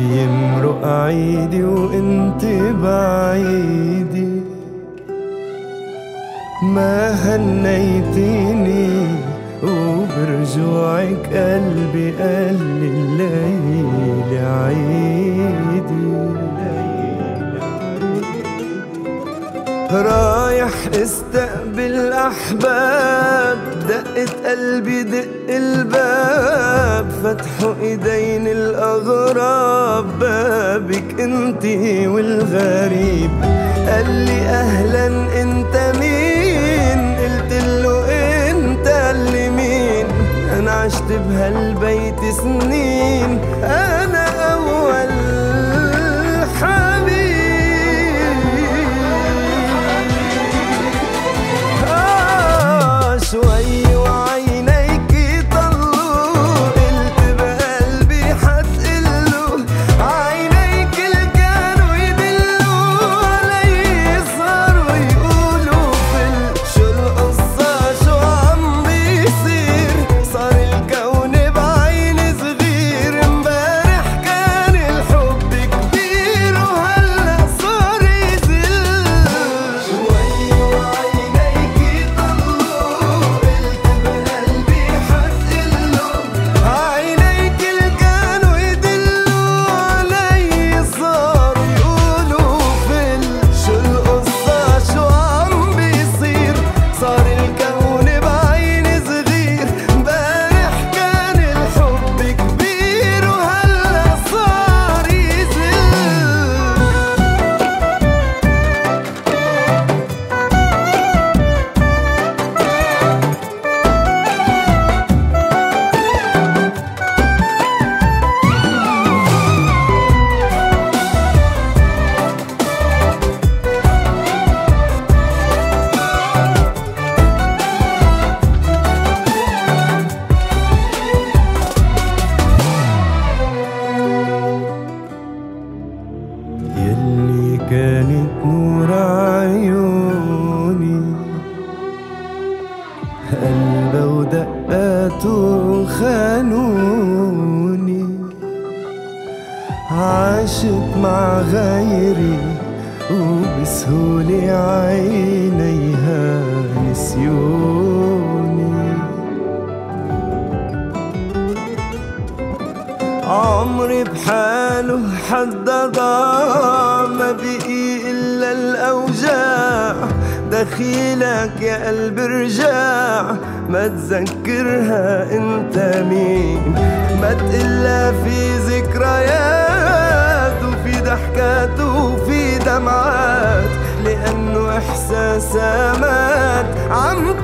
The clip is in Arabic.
يمرق عيدي وانت بعيدي، ما هنيتيني وبرجوعك قلبي قال لي الليل عيدي. رايح استقبل احباب، دقت قلبي دق الباب، فتحوا ايدين الاغراب، بابك انتي والغريب. قال لي اهلا انت مين؟ قلتله انت اللي مين؟ انا عشت بهالبيت سنين، انا اول حبيب. شوي وعينيك طلوا، قلت بقلبي حتقله، عينيك اللي كانوا يدلوا علي صاروا يقولوا شو القصة شو عم بيصير. صار الكون بعين صغير، امبارح كان الحب كبير وهلا صار يزل. شوي وعينيك طلوا، عينيك اللي كانوا يدلوا علي صاروا يقولوا شو القصة شو عم بيصير. صار الكون بعين صغير، امبارح كان الحب كبير وهلا صار يزل. يلي كانت نور عيوني، قلبه ودقاته خانوني، عاشت مع غيري وبسهولة عينيها نسيوني. عمري بحاله حدا ضاع، ما بقي إلا الأوجاع. دخيلك يا قلبي رجع، ما تذكرها انت مين. ما تقلا في ذكريات وفي ضحكات وفي دمعات، لأنه إحساسها مات عم